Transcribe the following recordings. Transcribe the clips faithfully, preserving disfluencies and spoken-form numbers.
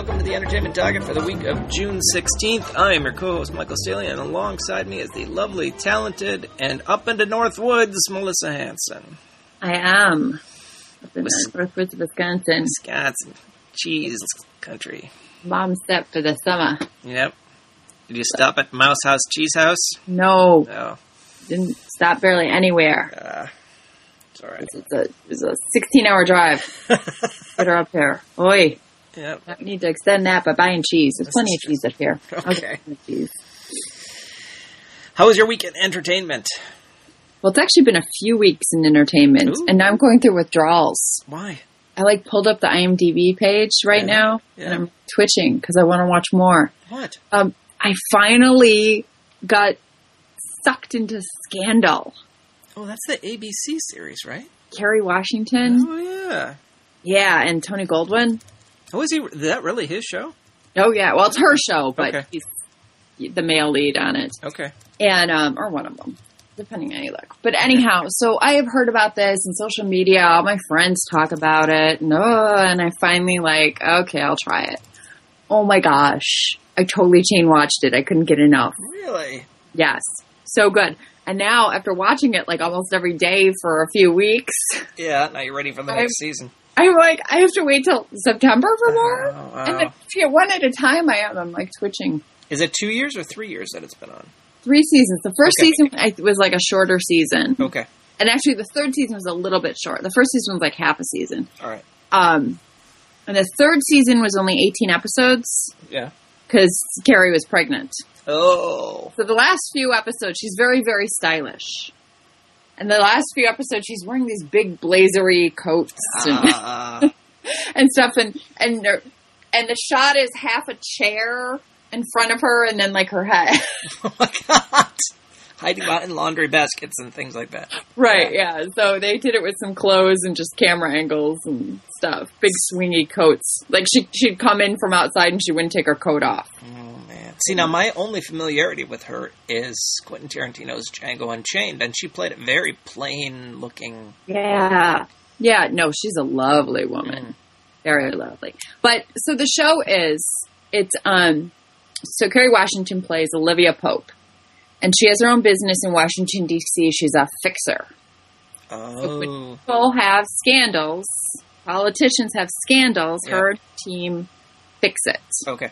welcome to the Entertainment Docket for the week of June sixteenth. I am your co-host, Michael Staley, and alongside me is the lovely, talented, and up into Northwoods, Melissa Hanson. I am. Up in Wis- Northwoods, Wisconsin. Wisconsin. Cheese country. Mom step for the summer. Yep. Did you stop at Mouse House Cheese House? No. No. Didn't stop barely anywhere. Uh, it's all right. It was a, it was a sixteen-hour drive. Get her up there. Oi. Yep. I need to extend that by buying cheese. There's This plenty is of cheese up here. Okay. Cheese. How was your weekend entertainment? Well, it's actually been a few weeks in entertainment, Ooh. and now I'm going through withdrawals. Why? I, like, pulled up the I M D B page right Yeah. now, Yeah. and I'm twitching because I want to watch more. What? Um, I finally got sucked into Scandal. Oh, that's the A B C series, right? Kerry Washington. Oh, yeah. Yeah, and Tony Goldwyn. Oh, is he? Is that really his show? Oh, yeah. Well, it's her show, but Okay. he's the male lead on it. Okay. And, um, or one of them, depending on how you look. But anyhow, so I have heard about this in social media. All my friends talk about it. And, oh, and I finally, like, okay, I'll try it. Oh, my gosh. I totally chain watched it. I couldn't get enough. Really? Yes. So good. And now, after watching it, like, almost every day for a few weeks, Yeah, now you're ready for the I'm- next season. I'm like, I have to wait till September for more? Oh, wow. And then, if you one at a time, I am. I'm, like, twitching. Is it two years or three years that it's been on? Three seasons. The first Okay. season I, was, like, a shorter season. Okay. And actually, the third season was a little bit short. The first season was, like, half a season. All right. Um, and the third season was only eighteen episodes Yeah. because Carrie was pregnant. Oh. So the last few episodes, she's very, very stylish. And the last few episodes, she's wearing these big blazery coats and, Uh, and stuff. And and there- and the shot is half a chair in front of her, and then like her head. oh my god. Hiding behind laundry baskets and things like that. Right? Yeah. So they did it with some clothes and just camera angles and stuff. Big swingy coats. Like she she'd come in from outside and she wouldn't take her coat off. Oh man. See, now my only familiarity with her is Quentin Tarantino's Django Unchained, and she played a very plain looking. Yeah. Yeah, no, she's a lovely woman. Mm. Very lovely. But, so the show is, it's, um, so Kerry Washington plays Olivia Pope. And she has her own business in Washington, D C. She's a fixer. So when Oh. people have scandals, politicians have scandals, Yeah. her team fix it. Okay.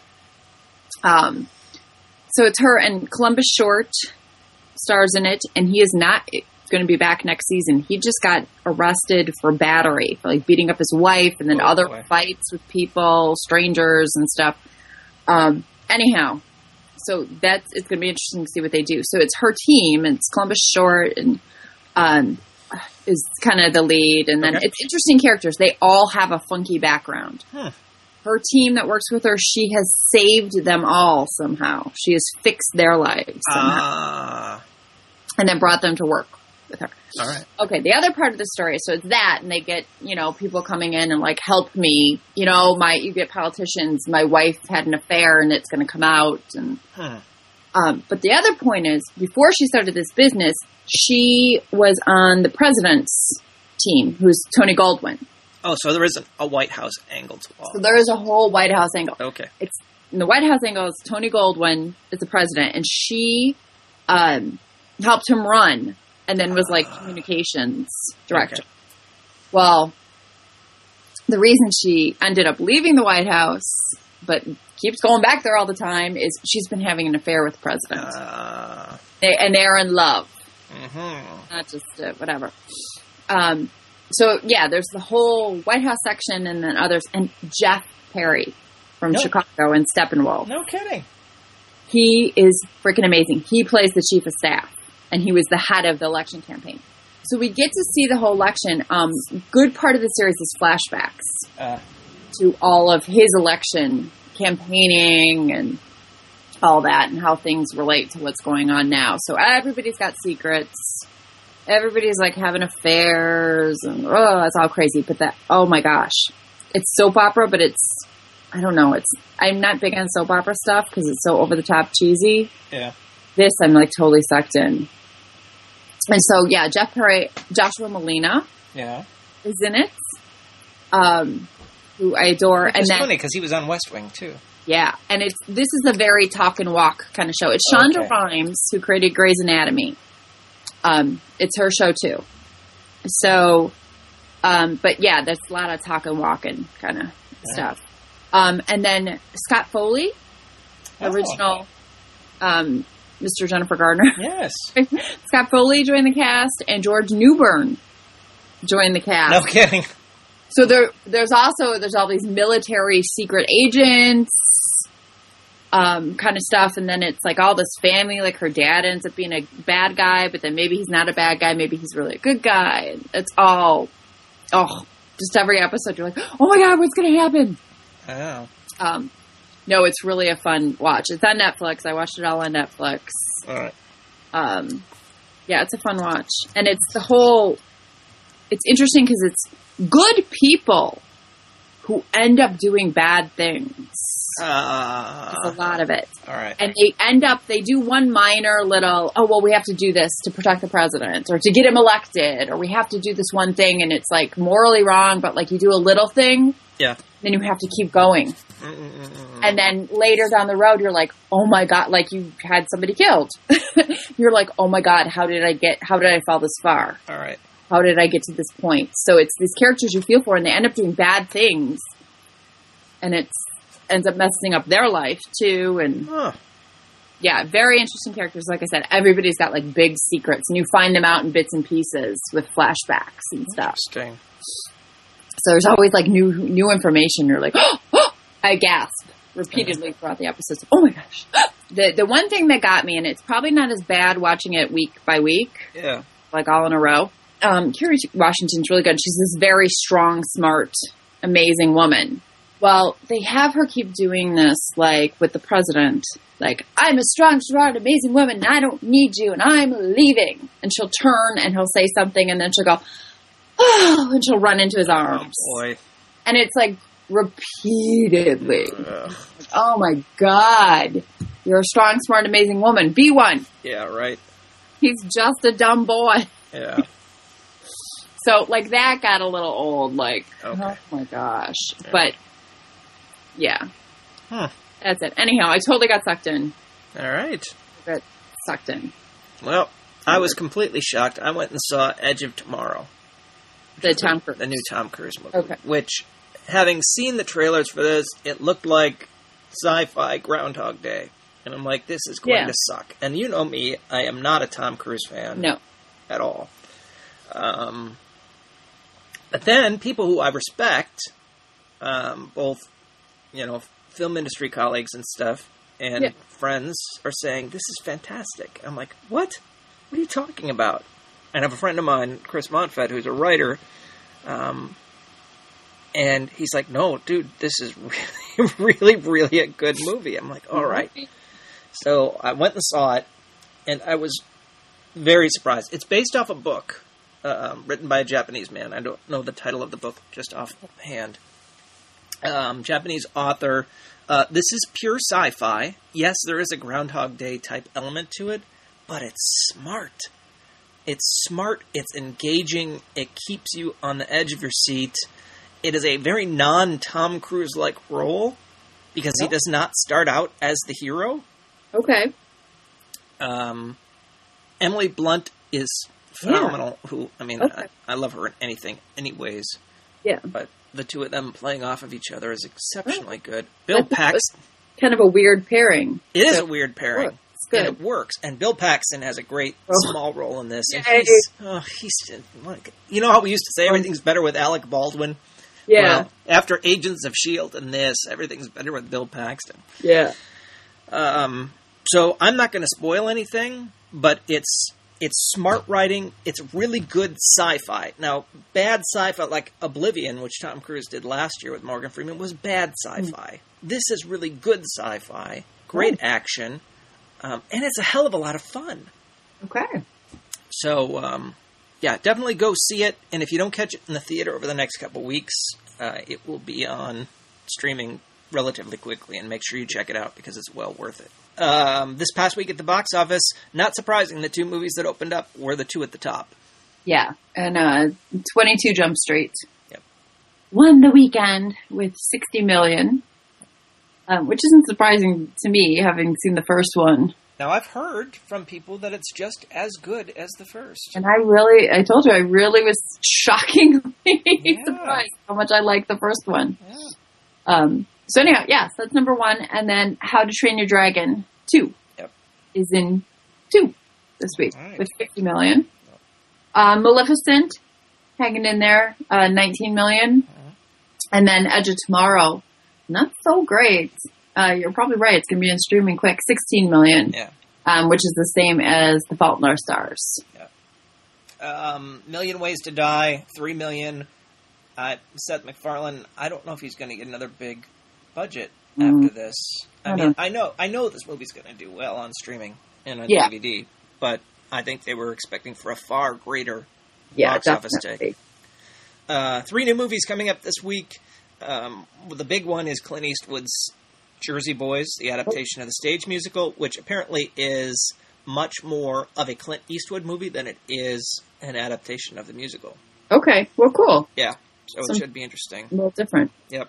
Um, so it's her, and Columbus Short stars in it, and he is not going to be back next season. He just got arrested for battery, for like beating up his wife, and then Oh, other boy. fights with people, strangers and stuff. Um, anyhow, so that's, it's going to be interesting to see what they do. So it's her team, and it's Columbus Short, and um, is kind of the lead, and then Okay. it's interesting characters. They all have a funky background. Huh. Her team that works with her, she has saved them all somehow. She has fixed their lives somehow, Ah. and then brought them to work with her. All right. Okay, the other part of the story, so it's that, and they get, you know, people coming in and like, help me, you know, my, you get politicians, my wife had an affair and it's going to come out, and, Huh. um, but the other point is, before she started this business, she was on the president's team, who's Tony Goldwyn. Oh, so there isn't a White House angle to all. So there is a whole White House angle. Okay. It's in the White House angle is Tony Goldwyn is the president, and she um, helped him run, and then was like communications director. Okay. Well, the reason she ended up leaving the White House, but keeps going back there all the time, is she's been having an affair with the president, Uh, they, and they're in love, mm-hmm. not just uh, whatever. Um, so yeah, there's the whole White House section, and then others, and Jeff Perry from No. Chicago and Steppenwolf. No kidding. He is freaking amazing. He plays the chief of staff, and he was the head of the election campaign. So we get to see the whole election. Um, good part of the series is flashbacks Uh, to all of his election campaigning and all that, and how things relate to what's going on now. So everybody's got secrets. Everybody's like having affairs, and oh, it's all crazy. But that, oh my gosh, it's soap opera, but it's, I don't know. It's, I'm not big on soap opera stuff because it's so over the top cheesy. yeah. This I'm like totally sucked in. And so yeah, Jeff Perry, Joshua Malina Yeah. is in it. Um, who I adore. It's and then, funny because he was on West Wing too. Yeah, and it's this is a very talk and walk kind of show. It's Shonda Okay. Rhimes who created Grey's Anatomy. Um, it's her show too. So, um, but yeah, there's a lot of talk and walking kind of Yeah. stuff. Um, and then Scott Foley, Oh. original um, Mister Jennifer Gardner. Yes. Scott Foley joined the cast, and George Newbern joined the cast. No kidding. So there, there's also there's all these military secret agents, um, kind of stuff, and then it's like all this family. Like her dad ends up being a bad guy, but then maybe he's not a bad guy. Maybe he's really a good guy. And it's all, oh, just every episode you're like, oh my god, what's gonna happen? Oh. Um, no, it's really a fun watch. It's on Netflix. I watched it all on Netflix. All right. Um, yeah, it's a fun watch, and it's the whole. It's interesting because it's good people who end up doing bad things. Uh, There's a lot of it. All right. And they end up, they do one minor little, oh, well, we have to do this to protect the president or to get him elected, or we have to do this one thing, and it's like morally wrong, but like you do a little thing, Yeah. then you have to keep going. Mm-mm-mm. And then later down the road, you're like, oh my God, like you had somebody killed. You're like, oh my God, how did I get, how did I fall this far? All right. How did I get to this point? So it's these characters you feel for, and they end up doing bad things, and it's ends up messing up their life too. And Huh. yeah, very interesting characters. Like I said, everybody's got like big secrets, and you find them out in bits and pieces with flashbacks and stuff. Interesting. So there's always like new new information. You're like, oh, I gasp repeatedly throughout the episodes. Oh my gosh! The the one thing that got me, and it's probably not as bad watching it week by week, Yeah. like all in a row. Um, Kerry Washington's really good. She's this very strong, smart, amazing woman. Well, they have her keep doing this, like, with the president. Like, I'm a strong, smart, amazing woman, and I don't need you, and I'm leaving. And she'll turn, and he'll say something, and then she'll go, oh, and she'll run into his arms. Oh, boy. And it's, like, repeatedly. Ugh. Like, oh, my God. You're a strong, smart, amazing woman. Be one. Yeah, right. He's just a dumb boy. Yeah. So, like, that got a little old, like, Okay. oh my gosh. Yeah. But, yeah. Huh. That's it. Anyhow, I totally got sucked in. All right. Got sucked in. Well, I was completely shocked. I went and saw Edge of Tomorrow. The Tom Cruise. The new Tom Cruise movie. Okay. Which, having seen the trailers for this, it looked like sci-fi Groundhog Day. And I'm like, this is going Yeah. to suck. And you know me, I am not a Tom Cruise fan. No. At all. Um, but then, people who I respect, um, both, you know, film industry colleagues and stuff, and Yeah. friends, are saying, this is fantastic. I'm like, what? What are you talking about? And I have a friend of mine, Chris Montfett, who's a writer, um, and he's like, no, dude, this is really, really, really a good movie. I'm like, all right. So I went and saw it, and I was very surprised. It's based off a book um, written by a Japanese man. I don't know the title of the book just offhand. Um, Japanese author. Uh, this is pure sci-fi. Yes, there is a Groundhog Day type element to it, but it's smart. It's smart. It's engaging. It keeps you on the edge of your seat. It is a very non-Tom Cruise-like role because he Yep. does not start out as the hero. Okay. Um, Emily Blunt is phenomenal. Who I mean, Okay. I, I love her in anything, anyways. Yeah. But the two of them playing off of each other is exceptionally good. Bill That's- Paxton. Kind of a weird pairing. It is So- a weird pairing. Works. It's good. And it works. And Bill Paxton has a great Oh. small role in this. And Yay. he's, oh, he's, like, you know how we used to say everything's better with Alec Baldwin? Yeah. Well, after Agents of S H I E L D and this, everything's better with Bill Paxton. Yeah. Um, so I'm not going to spoil anything, but it's it's smart writing. It's really good sci-fi. Now, bad sci-fi like Oblivion, which Tom Cruise did last year with Morgan Freeman, was bad sci-fi. Mm. This is really good sci-fi. Great oh. action. Um, and it's a hell of a lot of fun. Okay. So, um, yeah, definitely go see it. And if you don't catch it in the theater over the next couple weeks, uh, it will be on streaming relatively quickly. And make sure you check it out because it's well worth it. Um, this past week at the box office, not surprising, the two movies that opened up were the two at the top. Yeah. And uh, twenty-two Jump Street. Yep. won the weekend with sixty million, um, which isn't surprising to me, having seen the first one. Now, I've heard from people that it's just as good as the first. And I really, I told you, I really was shockingly Yeah. surprised how much I liked the first one. Yeah. Um, so anyhow, yes, that's number one. And then How to Train Your Dragon two Yep. is in two this week Right. with fifty million. Uh, Maleficent hanging in there, uh, nineteen million. Uh-huh. And then Edge of Tomorrow, not so great. Uh, you're probably right. It's going to be in streaming quick, sixteen million, Yeah. um, which is the same as The Fault in Our Stars. Um, Million Ways to Die, three million. Uh, Seth MacFarlane, I don't know if he's going to get another big budget Mm. after this. I, I mean, don't- I know, I know this movie's going to do well on streaming and on Yeah. D V D, but I think they were expecting for a far greater Yeah, box office definitely. take. Uh, three new movies coming up this week. Um, the big one is Clint Eastwood's Jersey Boys, the adaptation of the stage musical, which apparently is much more of a Clint Eastwood movie than it is an adaptation of the musical. Okay, well, cool. Yeah, so Some- it should be interesting. A little different. Yep.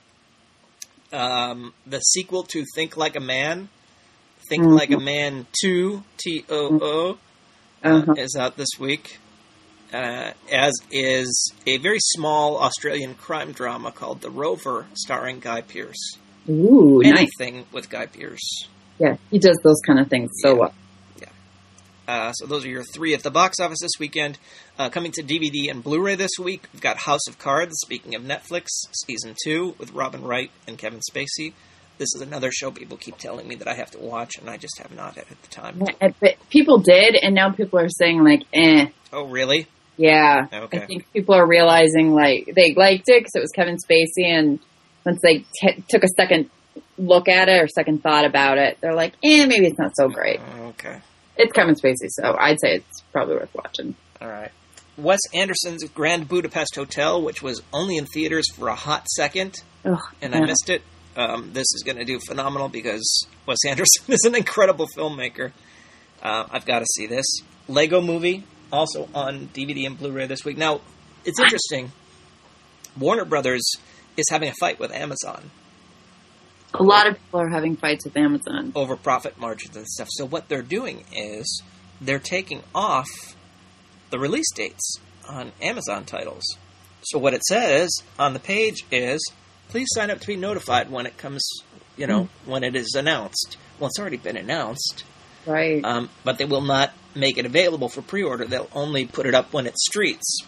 Um, the sequel to Think Like a Man, Think Mhm. Like a Man two, T O O, Uh-huh. uh, is out this week. Uh, as is a very small Australian crime drama called The Rover, starring Guy Pearce. Ooh, nice. Anything with Guy Pearce. Yeah, he does those kind of things so Yeah. well. Uh, so those are your three at the box office this weekend. Uh, coming to D V D and Blu-ray this week, we've got House of Cards, speaking of Netflix, Season two, with Robin Wright and Kevin Spacey. This is another show people keep telling me that I have to watch, and I just have not at the time. Yeah, but people did, and now people are saying, like, eh. Oh, really? Yeah. Okay. I think people are realizing, like, they liked it because it was Kevin Spacey, and once they t- took a second look at it or second thought about it, they're like, eh, maybe it's not so great. Okay. It's Kevin Spacey, so I'd say it's probably worth watching. All right. Wes Anderson's Grand Budapest Hotel, which was only in theaters for a hot second, Ugh, and I yeah. missed it. Um, this is going to do phenomenal because Wes Anderson is an incredible filmmaker. Uh, I've got to see this. Lego Movie, also on D V D and Blu-ray this week. Now, it's interesting. Warner Brothers is having a fight with Amazon A lot of people are having fights with Amazon. over profit margins and stuff. So what they're doing is they're taking off the release dates on Amazon titles. So what it says on the page is, please sign up to be notified when it comes, you know, mm. when it is announced. Well, it's already been announced. Right. Um, but they will not make it available for pre-order. They'll only put it up when it streets.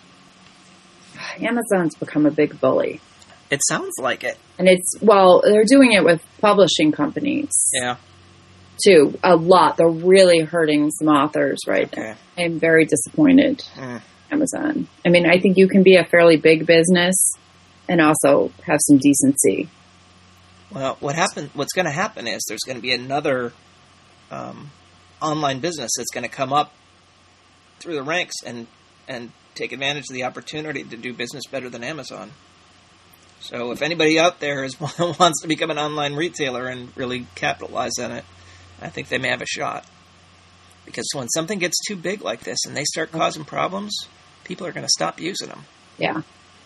Amazon's become a big bully. It sounds like it. And it's, well, they're doing it with publishing companies. Yeah. Too. A lot. They're really hurting some authors right Okay. now. I'm very disappointed. Mm. Amazon. I mean, I think you can be a fairly big business and also have some decency. Well, what happen? What's going to happen is there's going to be another um, online business that's going to come up through the ranks and and take advantage of the opportunity to do business better than Amazon. So if anybody out there is wants to become an online retailer and really capitalize on it, I think they may have a shot. Because when something gets too big like this and they start causing problems, people are going to stop using them. Yeah.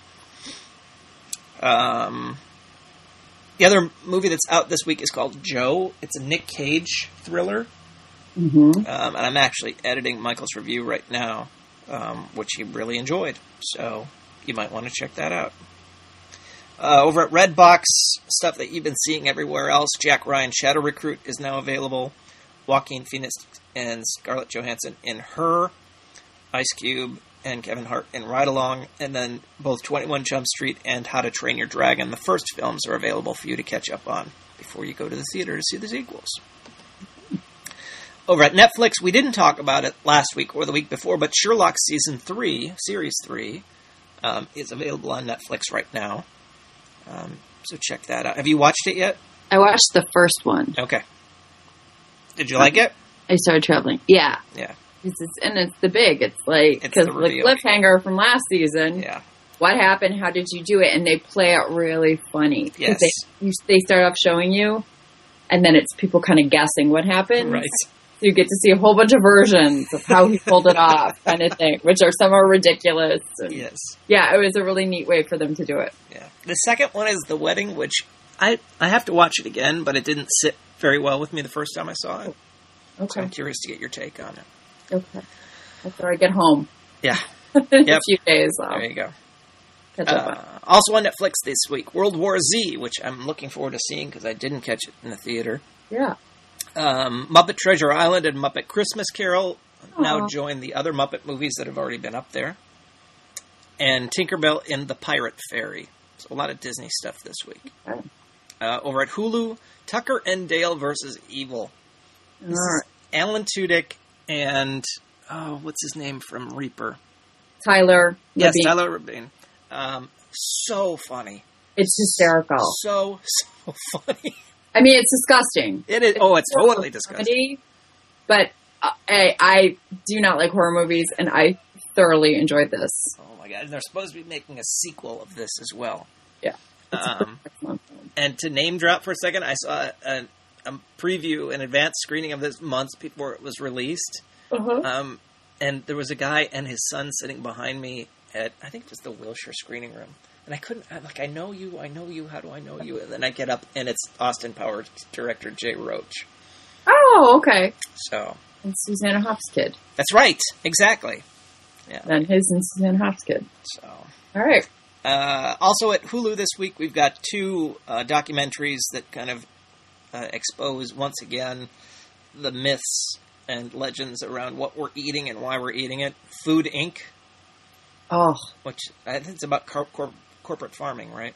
Um, the other movie that's out this week is called Joe. It's a Nick Cage thriller. Mm-hmm. Um, and I'm actually editing Michael's review right now, um, which he really enjoyed. So you might want to check that out. Uh, over at Redbox, stuff that you've been seeing everywhere else, Jack Ryan Shadow Recruit is now available. Joaquin Phoenix and Scarlett Johansson in Her. Ice Cube and Kevin Hart in Ride Along. And then both twenty-one Jump Street and How to Train Your Dragon, the first films, are available for you to catch up on before you go to the theater to see the sequels. Over at Netflix, we didn't talk about it last week or the week before, but Sherlock Season three, Series three, um, is available on Netflix right now. Um, so check that out. Have you watched it yet? I watched the first one. Okay. Did you like it? I started traveling. Yeah. Yeah. It's, it's, and it's the big. It's like, It's because the the reveal. cliffhanger from last season. Yeah. What happened? How did you do it? And they play it really funny. 'Cause Yes. They, you, they start off showing you, and then it's people kind of guessing what happened. Right. you get to see a whole bunch of versions of how he pulled it off, kind of thing, which are some are ridiculous. And Yes. yeah, it was a really neat way for them to do it. Yeah. The second one is The Wedding, which I, I have to watch it again, but it didn't sit very well with me the first time I saw it. So Okay. I'm curious to get your take on it. Okay. After I get home Yeah. in Yep. a few days, I'll There you go. catch up on it. Uh, also on Netflix this week, World War Z, which I'm looking forward to seeing because I didn't catch it in the theater. Yeah. Um, Muppet Treasure Island and Muppet Christmas Carol now Aw. join the other Muppet movies that have already been up there. And Tinkerbell in the Pirate Fairy. So a lot of Disney stuff this week. Okay. Uh, over at Hulu, Tucker and Dale versus Evil. This All is right. Alan Tudyk and, oh, what's his name from Reaper? Tyler. Yes, Labine. Tyler Rabin. Um, so funny. It's hysterical. So, so funny. I mean, it's disgusting. It is. Oh, it's totally disgusting. Comedy, but uh, I, I do not like horror movies, and I thoroughly enjoyed this. Oh my god! And they're supposed to be making a sequel of this as well. Yeah. Um, Excellent film. and to name drop for a second, I saw a, a preview, an advanced screening of this months before it was released. Uh-huh. Um, and there was a guy and his son sitting behind me at, I think it was the Wilshire screening room. And I couldn't, I'm like, I know you, I know you, how do I know you? And then I get up and it's Austin Powers director Jay Roach. Oh, okay. So, And Susanna Hoff's kid. that's right, exactly. Then his and Susanna Hoff's kid. So, All right. uh, also at Hulu this week, we've got two uh, documentaries that kind of uh, expose once again the myths and legends around what we're eating and why we're eating it. Food Incorporated, Oh, which I think it's about cor- cor- corporate farming, right?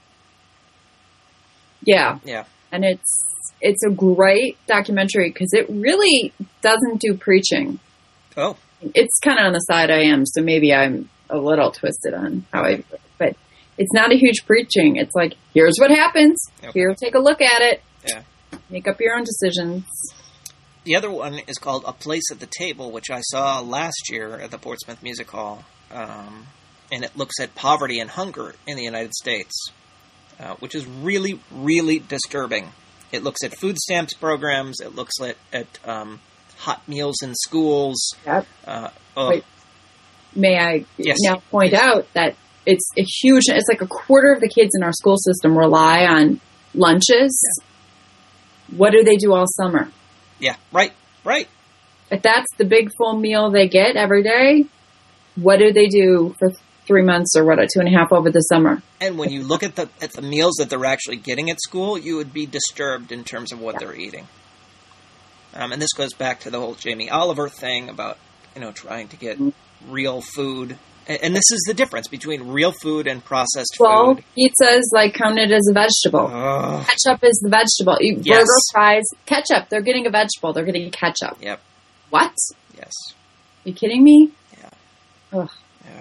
yeah. Yeah. And it's it's a great documentary because it really doesn't do preaching. Oh, It's kind of on the side I am, so maybe I'm a little twisted on how I, but it's not a huge preaching. It's like, here's what happens. Okay. Here, take a look at it. yeah. Make up your own decisions. The other one is called A Place at the Table, which I saw last year at the Portsmouth Music Hall. Um, and it looks at poverty and hunger in the United States, uh, which is really, really disturbing. It looks at food stamps programs. It looks at, at um, hot meals in schools. Yep. Uh, oh, Wait. May I Yes. now point Yes. out that it's a huge, it's like a quarter of the kids in our school system rely on lunches. What do they do all summer? yeah, right, right. If that's the big full meal they get every day, what do they do for three months or what, two and a half over the summer? And when you look at the at the meals that they're actually getting at school, you would be disturbed in terms of what Yeah. they're eating. Um, and this goes back to the whole Jamie Oliver thing about, you know, trying to get real food. And, and this is the difference between real food and processed Well, food. pizza is like counted as a vegetable. Ugh. Ketchup is the vegetable. You- Yes. Burger, fries, ketchup. They're getting a vegetable. They're getting ketchup. Yep. What? Yes. Are you kidding me? Yeah. Ugh. Yeah.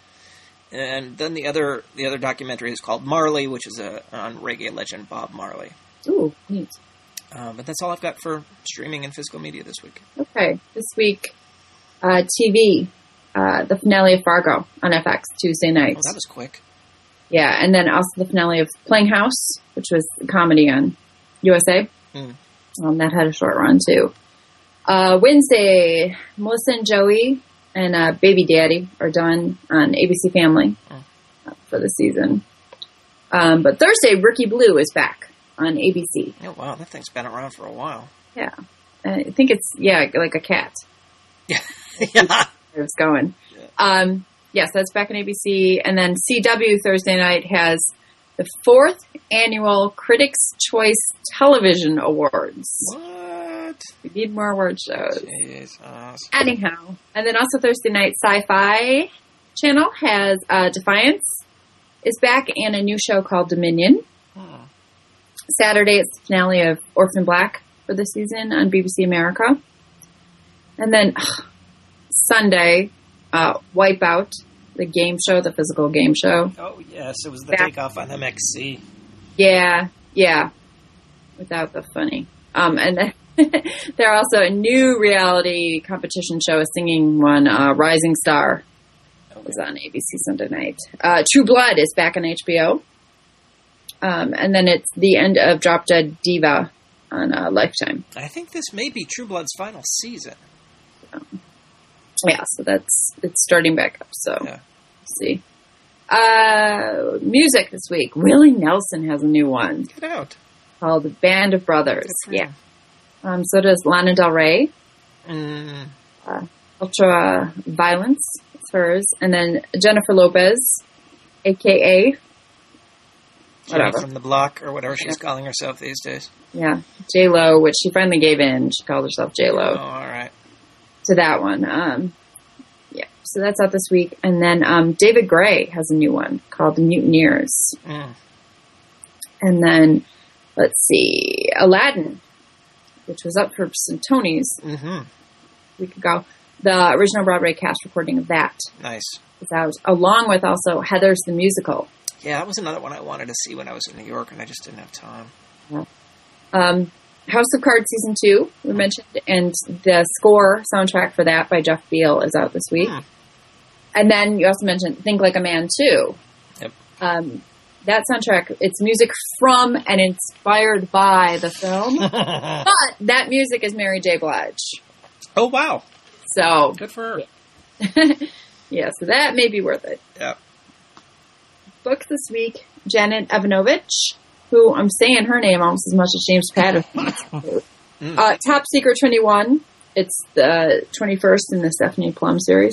And then the other the other documentary is called Marley, which is a, on reggae legend Bob Marley. Ooh, neat. Um, but that's all I've got for streaming and physical media this week. Okay, this week, uh, T V, uh, the finale of Fargo on F X Tuesday night. Oh, that was quick. Yeah, and then also the finale of Playing House, which was a comedy on U S A. Mm. Um, that had a short run too. Uh, Wednesday, Melissa and Joey and uh, Baby Daddy are done on A B C Family Mm. uh, for the season. Um, but Thursday, Rookie Blue is back on A B C. Oh, wow, that thing's been around for a while. Yeah, I think it's yeah like a cat. Yeah. yeah. It's going. Yeah. Um, yes, that's back on A B C. And then C W Thursday night has the fourth annual Critics' Choice Television Awards. What? We need more award shows. Jesus. Anyhow. And then also Thursday night, Sci-Fi Channel has uh, Defiance is back and a new show called Dominion. Hmm. Saturday, it's the finale of Orphan Black for the season on B B C America. And then ugh, Sunday, uh, Wipeout, the game show, the physical game show. Oh, yes, it was the Back. takeoff on M X C. Yeah, yeah, without the funny. Um, and then there are also a new reality competition show, a singing one, uh, Rising Star. It was on A B C Sunday night. Uh, True Blood is back on H B O. Um, and then it's the end of Drop Dead Diva on uh, Lifetime. I think this may be True Blood's final season. So, yeah, so that's it's starting back up. So Yeah. let's see. Uh, music this week. Willie Nelson has a new one Get out. called Band of Brothers. Good for Yeah. him. Um, so does Lana Del Rey. Mm, Uh, Ultra Violence, it's hers. And then Jennifer Lopez, a k a. Jenny Whatever. from the block, or whatever she's Yeah. calling herself these days. Yeah, J-Lo, which she finally gave in. She called herself J-Lo. Oh, all right. To that one. Um, yeah, so that's out this week. And then um, David Gray has a new one called The Mutineers. Mm. And then, let's see, Aladdin, which was up for some Tonys Mm-hmm. a week ago. The original Broadway cast recording of that Nice. is out, along with also Heathers the Musical. Yeah, that was another one I wanted to see when I was in New York, and I just didn't have time. Um, House of Cards Season two, we mentioned, and the score soundtrack for that by Jeff Beal is out this week. Hmm. And then you also mentioned Think Like a Man too. Yep. Um, that soundtrack, it's music from and inspired by the film, but that music is Mary J. Blige. Oh, wow. So, Good for her. yeah, so that may be worth it. Yeah. Book this week, Janet Evanovich, who I'm saying her name almost as much as James Patterson. Mm. uh, Top Secret twenty-one. It's the twenty-first in the Stephanie Plum series.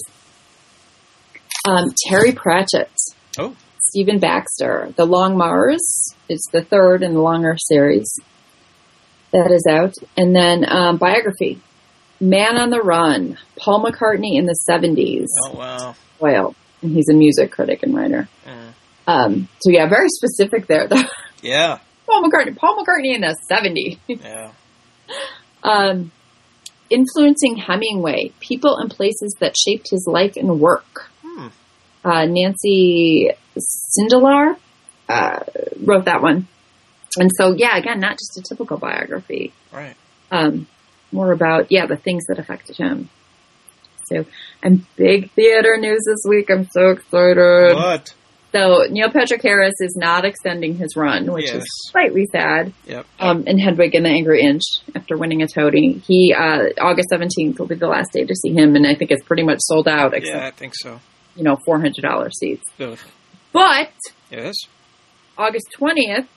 Um, Terry Pratchett. Oh. Stephen Baxter. The Long Mars. It's the third in the Longer series. That is out. And then um, biography. Man on the Run. Paul McCartney in the seventies. Oh, wow. Well, and he's a music critic and writer. Mm. Um, so yeah, very specific there. Yeah. Paul McCartney. Paul McCartney in the seventies. Yeah. Um, influencing Hemingway, people and places that shaped his life and work. Hmm. Uh, Nancy Sindelar uh, wrote that one. And so, yeah, again, not just a typical biography. Right. Um, more about, yeah, the things that affected him. So, and big theater news this week. I'm so excited. What? So, Neil Patrick Harris is not extending his run, which Yes. is slightly sad. Yep. Um, in Hedwig and the Angry Inch, after winning a Tony. He, uh, August seventeenth will be the last day to see him, and I think it's pretty much sold out, except, Yeah, I think so. you know, four hundred dollars seats. Ugh. But, Yes. August twentieth,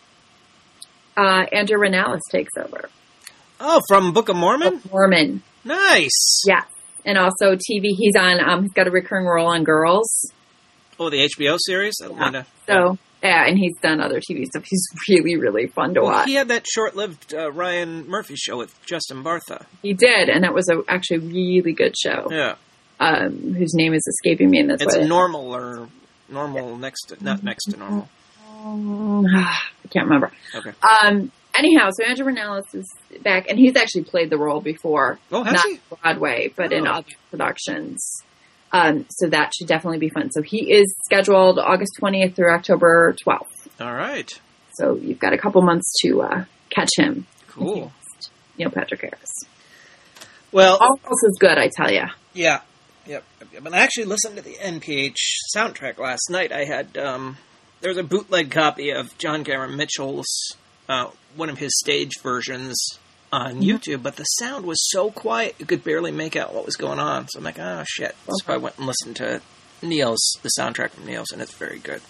uh, Andrew Rannells takes over. Oh, from Book of Mormon? Mormon. Nice. Yeah. And also T V, he's on, um, he's got a recurring role on Girls. Oh, the H B O series? Yeah. Atlanta. So, yeah, and he's done other T V stuff. He's really, really fun to Well, watch. he had that short-lived uh, Ryan Murphy show with Justin Bartha. He did, and that was a actually really good show. Yeah. Um, whose name is escaping me, and that's It's why normal or normal next to, not next to normal. Um, I can't remember. Okay. Um, anyhow, so Andrew Rannells is back, and he's actually played the role before. Oh, has not he? Broadway, but in Oh. other productions. Um, so that should definitely be fun. So he is scheduled August twentieth through October twelfth. All right. So you've got a couple months to uh, catch him. Cool. Neil Patrick Harris. Well, All else is good, I tell you. yeah. Yep. yep. And I actually listened to the N P H soundtrack last night. I had, um, there was a bootleg copy of John Cameron Mitchell's, uh, one of his stage versions on Mm-hmm. YouTube, but the sound was so quiet you could barely make out what was going on. So I'm like, oh shit. So I went and listened to Neil's, the soundtrack from Neil's, and it's very good.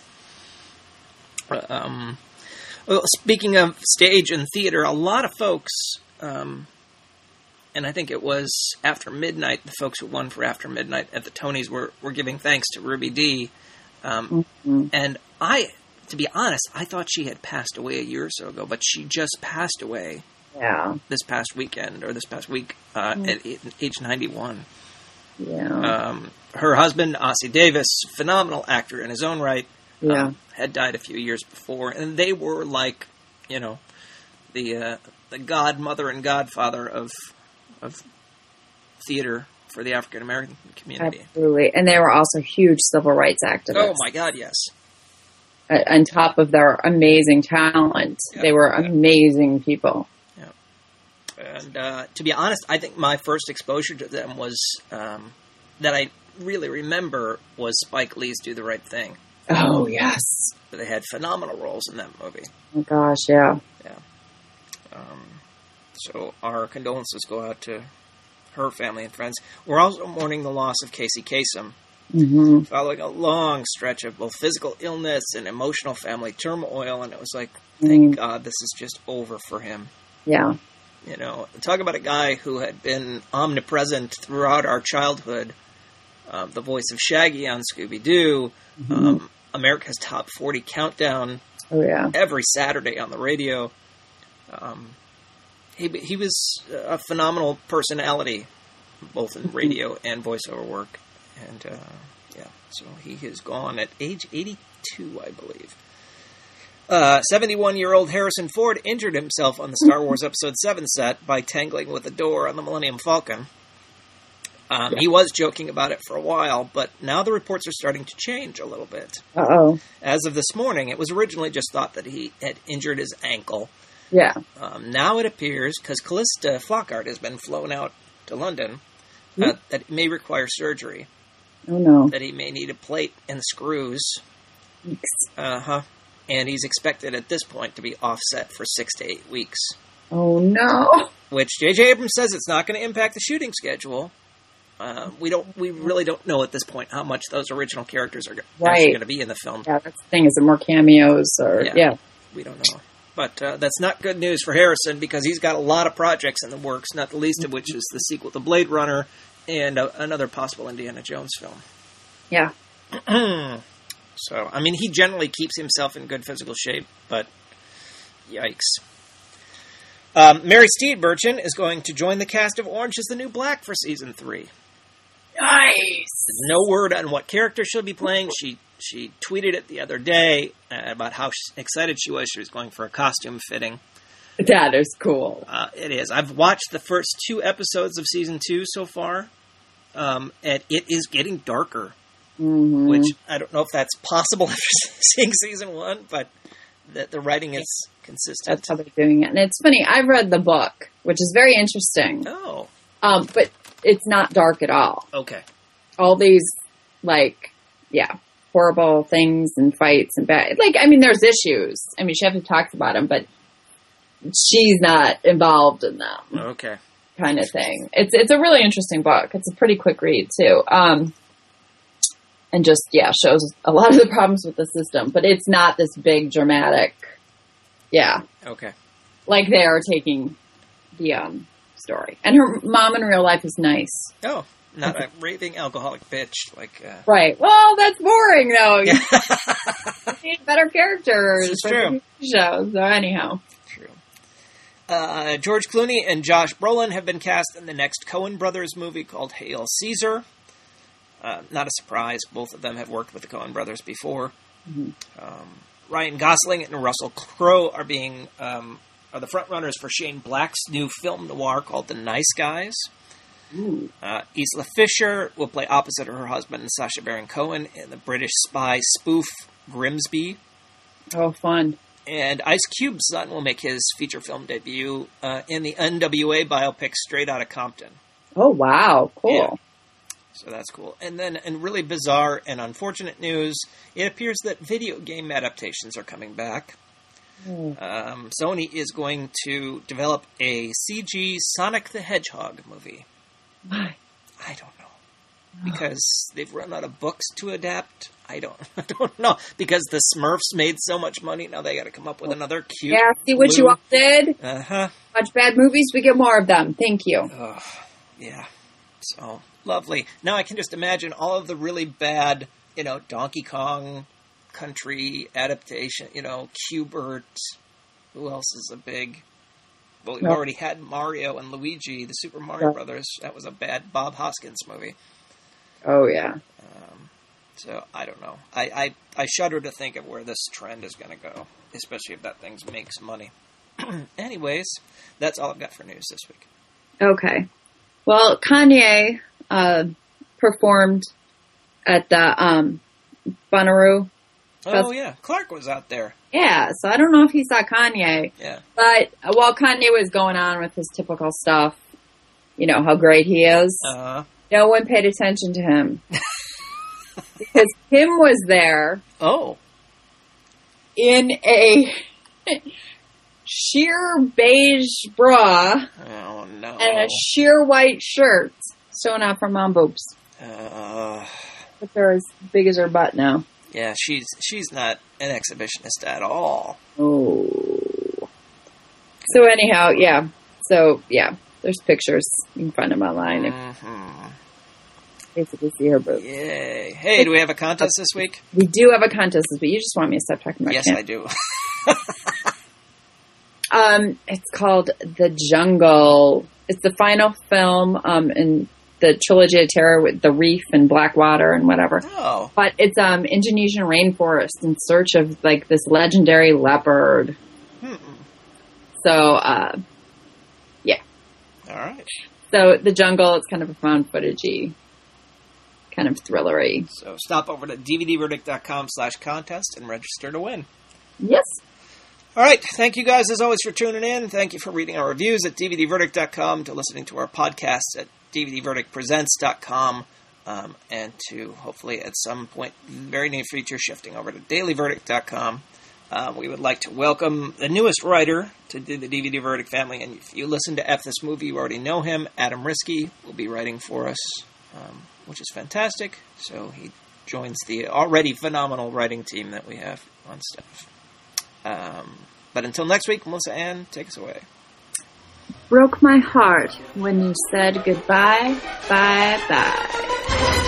Uh, um, well, speaking of stage and theater, a lot of folks, um, and I think it was After Midnight, the folks who won for After Midnight at the Tonys were, were giving thanks to Ruby Dee. Um, Mm-hmm. and I, to be honest, I thought she had passed away a year or so ago, but she just passed away Yeah. this past weekend, or this past week, uh, Mm. at age ninety-one. Yeah. Um, her husband, Ossie Davis, phenomenal actor in his own right, Yeah. um, had died a few years before, and they were like, you know, the uh, the godmother and godfather of of theater for the African American community. Absolutely. And they were also huge civil rights activists. Oh my God, yes. Uh, on top of their amazing talent. Yeah. They were Yeah. amazing people. And uh, to be honest, I think my first exposure to them was, um, that I really remember, was Spike Lee's Do the Right Thing. Oh, yes. They had phenomenal roles in that movie. Oh, gosh, yeah. Um, So our condolences go out to her family and friends. We're also mourning the loss of Casey Kasem, Mm-hmm. following a long stretch of both physical illness and emotional family turmoil. And it was like, thank Mm. God this is just over for him. Yeah. You know, talk about a guy who had been omnipresent throughout our childhood. Uh, the voice of Shaggy on Scooby-Doo. Mm-hmm. Um, America's Top forty Countdown. Oh, yeah. Every Saturday on the radio. Um, he he was a phenomenal personality, both in radio and voiceover work. And, uh, yeah, so he is gone at age eighty-two, I believe. Uh, seventy-one-year-old Harrison Ford injured himself on the Star Wars Episode seven set by tangling with a door on the Millennium Falcon. Um, Yeah. He was joking about it for a while, but now the reports are starting to change a little bit. Uh-oh. As of this morning, it was originally just thought that he had injured his ankle. Yeah. Um, now it appears, because Callista Flockhart has been flown out to London, uh, that it may require surgery. Oh, no. That he may need a plate and screws. Thanks. Uh-huh. And he's expected at this point to be offset for six to eight weeks. Oh, no. Which J J Abrams says it's not going to impact the shooting schedule. Uh, we don't. We really don't know at this point how much those original characters are Right. actually going to be in the film. Yeah, that's the thing. Is it more cameos or... Yeah. Yeah. We don't know. But uh, that's not good news for Harrison because he's got a lot of projects in the works, not the least of which is the sequel to Blade Runner and uh, another possible Indiana Jones film. Yeah. So, I mean, he generally keeps himself in good physical shape, but yikes. Um, Mary Steenburgen is going to join the cast of Orange is the New Black for season three. Nice. No word on what character she'll be playing. She she tweeted it the other day uh, about how sh- excited she was. She was going for a costume fitting. That is cool. Uh, it is. I've watched the first two episodes of season two so far, um, and it is getting darker. Mm-hmm. Which I don't know if that's possible after seeing season one, but the, the writing is consistent. That's how they're doing it. And it's funny, I've read the book, which is very interesting. Oh, Um, but it's not dark at all. okay. All these, like, yeah, horrible things and fights and bad. Like, I mean, there's issues. I mean, Sheffield talks about them, but she's not involved in them, Okay. kind of thing. It's it's a really interesting book. It's a pretty quick read, too. Um, and just, yeah, shows a lot of the problems with the system. But it's not this big, dramatic, yeah, Okay. like they are taking the um, story. And her mom in real life is nice. Oh, not a raving alcoholic bitch like. Uh... Right. Well, that's boring, though. Yeah. You need better characters. This is for true. the shows. So anyhow. True. Uh, George Clooney and Josh Brolin have been cast in the next Coen Brothers movie called Hail Caesar. Uh, not a surprise. Both of them have worked with the Coen Brothers before. Mm-hmm. Um, Ryan Gosling and Russell Crowe are being um, are the front runners for Shane Black's new film noir called The Nice Guys. Ooh. Uh, Isla Fisher will play opposite her husband Sacha Baron Cohen in the British spy spoof Grimsby. Oh, fun. And Ice Cube's son will make his feature film debut uh, in the N W A biopic Straight Outta Compton. Oh, wow. Cool. Yeah. So that's cool. And then, in really bizarre and unfortunate news, it appears that video game adaptations are coming back. Mm. Um, Sony is going to develop a C G Sonic the Hedgehog movie. Why? I don't know. Because they've run out of books to adapt. I don't I don't know. Because the Smurfs made so much money, now they got to come up with another cute... Yeah, see what you all did? Uh-huh. Watch bad movies, we get more of them. Thank you. Oh, yeah. So, lovely. Now I can just imagine all of the really bad, you know, Donkey Kong Country adaptation, you know, Q*bert. Who else is a big... Well, we've No. already had Mario and Luigi, the Super Mario Yeah. Brothers. That was a bad Bob Hoskins movie. Oh, yeah. Um, so, I don't know. I, I, I shudder to think of where this trend is going to go, especially if that thing makes money. Anyways, that's all I've got for news this week. Okay. Well, Kanye uh, performed at the um, Bonnaroo. Oh, yeah. Clark was out there. Yeah, so I don't know if he saw Kanye. Yeah. But uh, while Kanye was going on with his typical stuff, you know, how great he is, Uh-huh. no one paid attention to him. Because Kim was there Oh. in a sheer beige bra Oh, no. and a sheer white shirt showing off her mom boobs. Uh, But they're as big as her butt now. yeah, she's she's not an exhibitionist at all. Oh. So anyhow, yeah. So, yeah. There's pictures. You can find them online if Mm-hmm. basically see her boobs. Yay. Hey, do we have a contest this week? We do have a contest, but you just want me to stop talking about Yes, camp. I do. Um, it's called The Jungle. It's the final film um, in the trilogy of terror with the reef and Blackwater and whatever. Oh. But it's um Indonesian rainforest in search of like this legendary leopard. Hmm. So uh, yeah. All right. So The Jungle. It's kind of a found footagey, kind of thrillery. So stop over to d v d verdict dot com slash contest and register to win. Yes. All right. Thank you guys, as always, for tuning in. Thank you for reading our reviews at d v d verdict dot com, to listening to our podcasts at d v d verdict presents dot com, um, and to hopefully at some point very near future shifting over to daily verdict dot com. Uh, we would like to welcome the newest writer to the D V D Verdict family, and if you listen to F This Movie, you already know him. Adam Risky will be writing for us, um, which is fantastic. So he joins the already phenomenal writing team that we have on staff. Um, but until next week, Melissa Ann, take us away. Broke my heart when you said goodbye, bye, bye.